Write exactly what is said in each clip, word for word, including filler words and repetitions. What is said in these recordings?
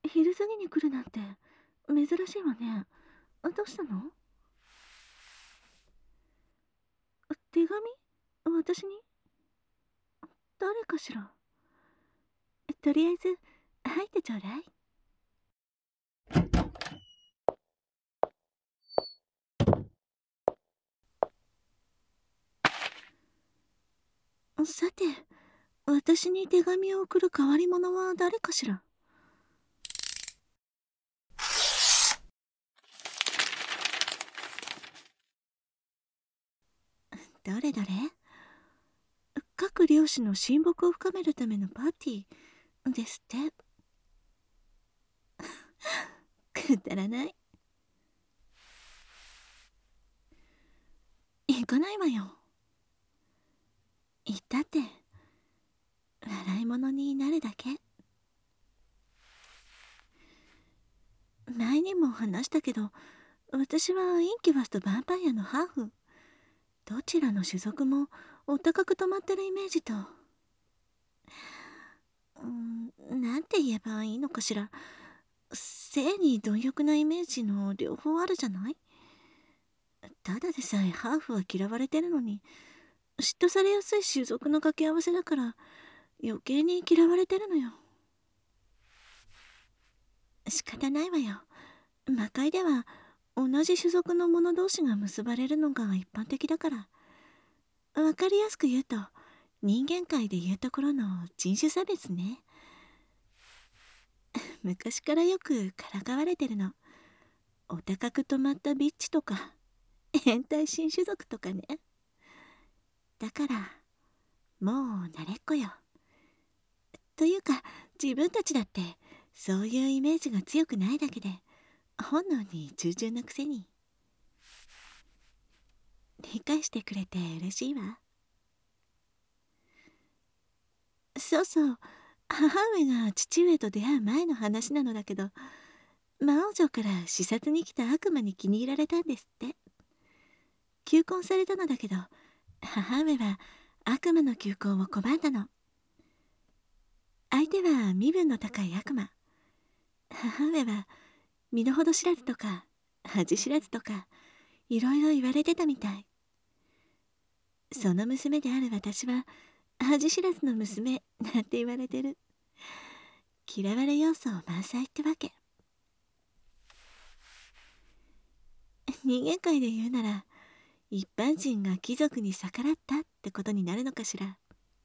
昼過ぎに来るなんて珍しいわね。どうしたの？手紙？私に？誰かしら？とりあえず入ってちょうだい。さて、私に手紙を送る変わり者は誰かしら？どれどれ？各漁師の親睦を深めるためのパーティーですって。くだらない。行かないわよ。行ったって笑い物になるだけ。前にも話したけど、私はインキュバスとヴァンパイアのハーフ。どちらの種族もお高く止まってるイメージと、うーん、なんて言えばいいのかしら。性に貪欲なイメージの両方あるじゃない？ただでさえハーフは嫌われてるのに、嫉妬されやすい種族の掛け合わせだから余計に嫌われてるのよ。仕方ないわよ。魔界では同じ種族の者同士が結ばれるのが一般的だから。わかりやすく言うと、人間界でいうところの人種差別ね。昔からよくからかわれてるの。お高く止まったビッチとか変態新種族とかね。だからもう慣れっこよ。というか、自分たちだってそういうイメージが強くないだけで本能に従順なくせに。理解してくれて嬉しいわ。そうそう、母上が父上と出会う前の話なのだけど、魔王城から視察に来た悪魔に気に入られたんですって。求婚されたのだけど、母上は悪魔の求婚を拒んだの。相手は身分の高い悪魔。母上は身の程知らずとか恥知らずとかいろいろ言われてたみたい。その娘である私は恥知らずの娘なんて言われてる。嫌われ要素満載ってわけ。人間界で言うなら、一般人が貴族に逆らったってことになるのかしら。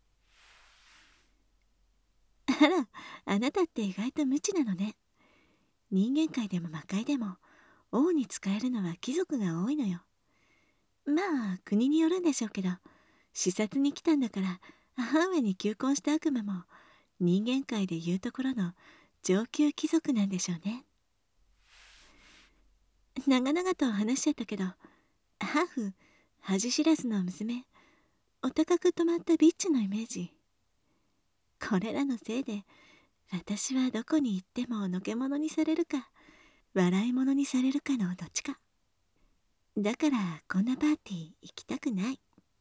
あら、あなたって意外と無知なのね。人間界でも魔界でも王に仕えるのは貴族が多いのよ。まあ国によるんでしょうけど、視察に来たんだから母上に求婚した悪魔も人間界でいうところの上級貴族なんでしょうね。長々と話しちゃったけど、ハーフ、恥知らずの娘、お高く止まったビッチのイメージ。これらのせいで私はどこに行ってものけ者にされるか笑い者にされるかのどっちか。だからこんなパーティー行きたくない。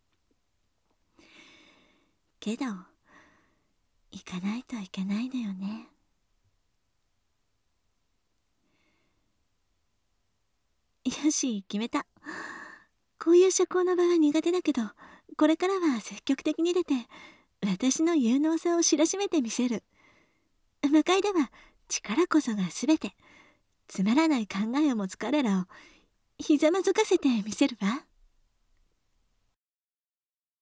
けど行かないといけないのよね。よし、決めた。こういう社交の場は苦手だけど、これからは積極的に出て私の有能さを知らしめてみせる。魔界では力こそが全て。つまらない考えを持つ彼らをひざまずかせてみせるわ。